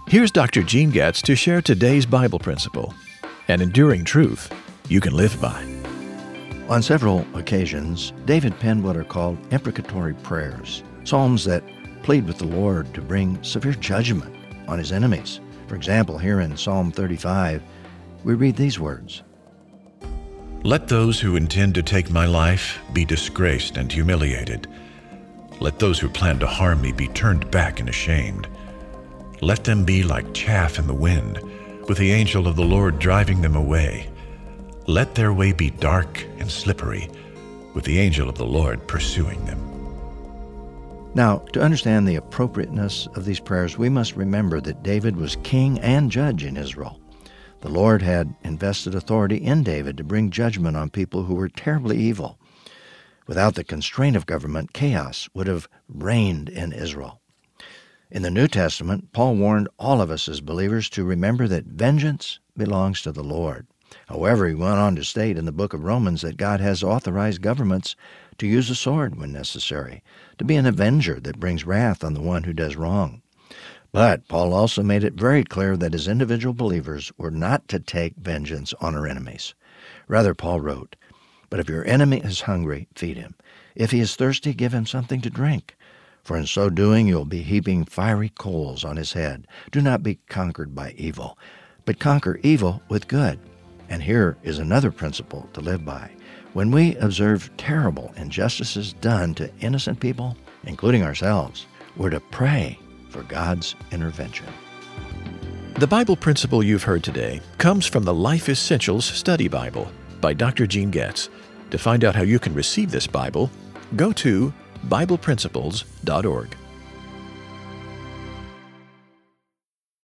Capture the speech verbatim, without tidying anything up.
Here's Doctor Gene Getz to share today's Bible principle, an enduring truth you can live by. On several occasions, David penned what are called imprecatory prayers, psalms that plead with the Lord to bring severe judgment on his enemies. For example, here in Psalm thirty-five, we read these words: Let those who intend to take my life be disgraced and humiliated. Let those who plan to harm me be turned back and ashamed. Let them be like chaff in the wind, with the angel of the Lord driving them away. Let their way be dark and slippery, with the angel of the Lord pursuing them. Now, to understand the appropriateness of these prayers, we must remember that David was king and judge in Israel. The Lord had invested authority in David to bring judgment on people who were terribly evil. Without the constraint of government, chaos would have reigned in Israel. In the New Testament, Paul warned all of us as believers to remember that vengeance belongs to the Lord. However, he went on to state in the book of Romans that God has authorized governments to use a sword when necessary, to be an avenger that brings wrath on the one who does wrong. But Paul also made it very clear that as individual believers were not to take vengeance on our enemies. Rather, Paul wrote, "But if your enemy is hungry, feed him. If he is thirsty, give him something to drink. For in so doing you will be heaping fiery coals on his head. Do not be conquered by evil, but conquer evil with good." And here is another principle to live by. When we observe terrible injustices done to innocent people, including ourselves, we're to pray for God's intervention. The Bible principle you've heard today comes from the Life Essentials Study Bible by Doctor Gene Getz. To find out how you can receive this Bible, go to Bible Principles dot org.